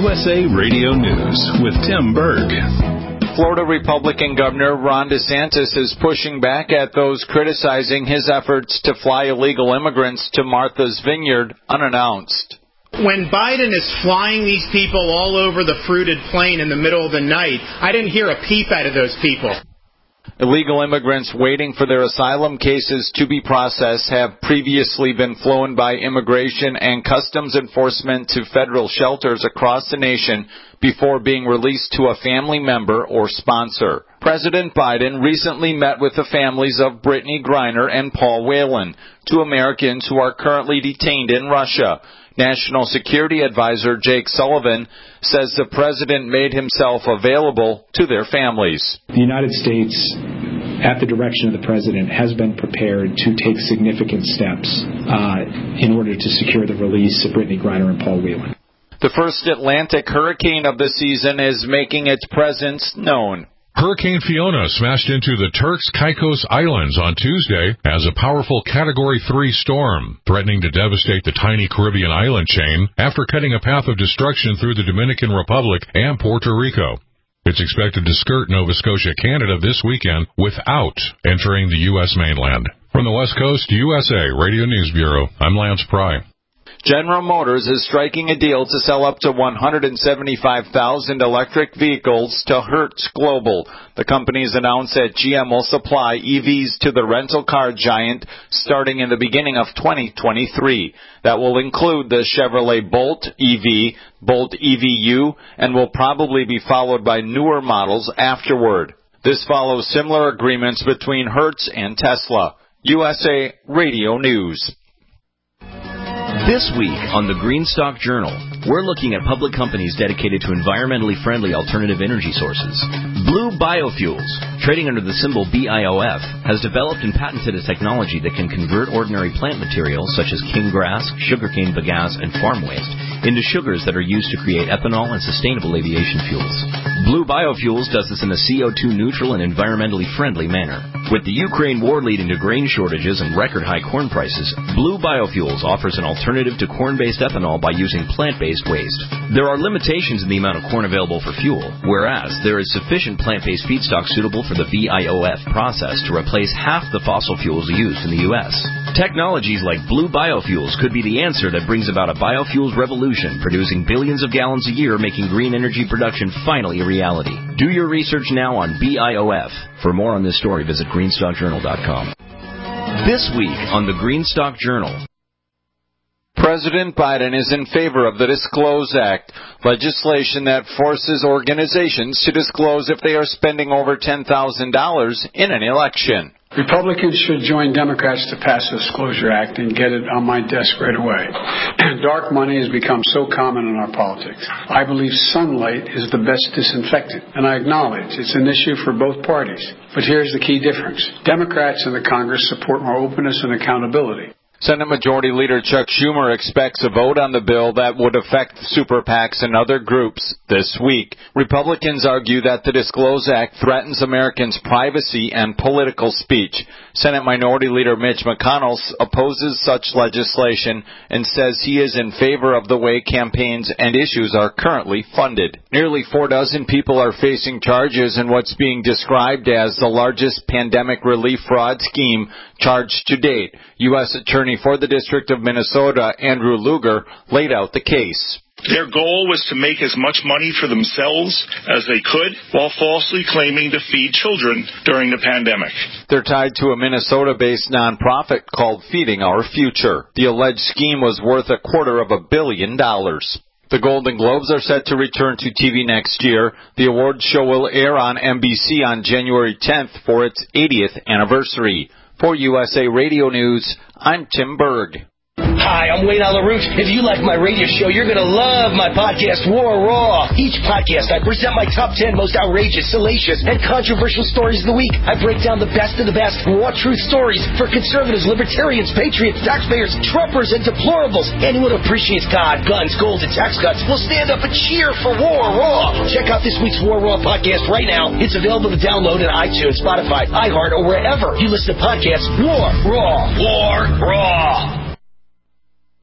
USA Radio News with Tim Berg. Florida Republican Governor Ron DeSantis is pushing back at those criticizing his efforts to fly illegal immigrants to Martha's Vineyard unannounced. When Biden is flying these people all over the fruited plain in the middle of the night, I didn't hear a peep out of those people. Illegal immigrants waiting for their asylum cases to be processed have previously been flown by Immigration and Customs Enforcement to federal shelters across the nation before being released to a family member or sponsor. President Biden recently met with the families of Brittany Griner and Paul Whelan, two Americans who are currently detained in Russia. National Security Advisor Jake Sullivan says the president made himself available to their families. The United States, at the direction of the president, has been prepared to take significant steps in order to secure the release of Brittany Griner and Paul Whelan. The first Atlantic hurricane of the season is making its presence known. Hurricane Fiona smashed into the Turks Caicos Islands on Tuesday as a powerful Category 3 storm, threatening to devastate the tiny Caribbean island chain after cutting a path of destruction through the Dominican Republic and Puerto Rico. It's expected to skirt Nova Scotia, Canada this weekend without entering the U.S. mainland. From the West Coast, USA Radio News Bureau, I'm Lance Pry. General Motors is striking a deal to sell up to 175,000 electric vehicles to Hertz Global. The company has announced that GM will supply EVs to the rental car giant starting in the beginning of 2023. That will include the Chevrolet Bolt EV, Bolt EVU, and will probably be followed by newer models afterward. This follows similar agreements between Hertz and Tesla. USA Radio News. This week on the Greenstock Journal, we're looking at public companies dedicated to environmentally friendly alternative energy sources. Blue Biofuels, trading under the symbol BIOF, has developed and patented a technology that can convert ordinary plant materials such as cane grass, sugarcane bagasse, and farm waste into sugars that are used to create ethanol and sustainable aviation fuels. Blue Biofuels does this in a CO2 neutral and environmentally friendly manner. With the Ukraine war leading to grain shortages and record high corn prices, Blue Biofuels offers an alternative to corn-based ethanol by using plant-based waste. There are limitations in the amount of corn available for fuel, whereas there is sufficient plant-based feedstock suitable for the BIOF process to replace half the fossil fuels used in the U.S. Technologies like Blue Biofuels could be the answer that brings about a biofuels revolution, producing billions of gallons a year, making green energy production finally a reality. Do your research now on BIOF. For more on this story, visit greenstockjournal.com. This week on the Greenstock Journal. President Biden is in favor of the Disclose Act, legislation that forces organizations to disclose if they are spending over $10,000 in an election. Republicans should join Democrats to pass the Disclosure Act and get it on my desk right away. Dark money has become so common in our politics. I believe sunlight is the best disinfectant, and I acknowledge it's an issue for both parties. But here's the key difference. Democrats in the Congress support more openness and accountability. Senate Majority Leader Chuck Schumer expects a vote on the bill that would affect super PACs and other groups this week. Republicans argue that the Disclose Act threatens Americans' privacy and political speech. Senate Minority Leader Mitch McConnell opposes such legislation and says he is in favor of the way campaigns and issues are currently funded. Nearly 4 people are facing charges in what's being described as the largest pandemic relief fraud scheme charged to date. U.S. Attorney for the District of Minnesota, Andrew Luger, laid out the case. Their goal was to make as much money for themselves as they could while falsely claiming to feed children during the pandemic. They're tied to a Minnesota-based nonprofit called Feeding Our Future. The alleged scheme was worth $250 million. The Golden Globes are set to return to TV next year. The awards show will air on NBC on January 10th for its 80th anniversary. For USA Radio News, I'm Tim Berg. Hi, I'm Wayne LaRouche. If you like my radio show, you're going to love my podcast, War Raw. Each podcast, I present my top 10 most outrageous, salacious, and controversial stories of the week. I break down the best of the best raw truth stories for conservatives, libertarians, patriots, taxpayers, Trumpers, and deplorables. Anyone who appreciates God, guns, gold, and tax cuts will stand up and cheer for War Raw. Check out this week's War Raw podcast right now. It's available to download on iTunes, Spotify, iHeart, or wherever you listen to podcasts. War Raw. War Raw.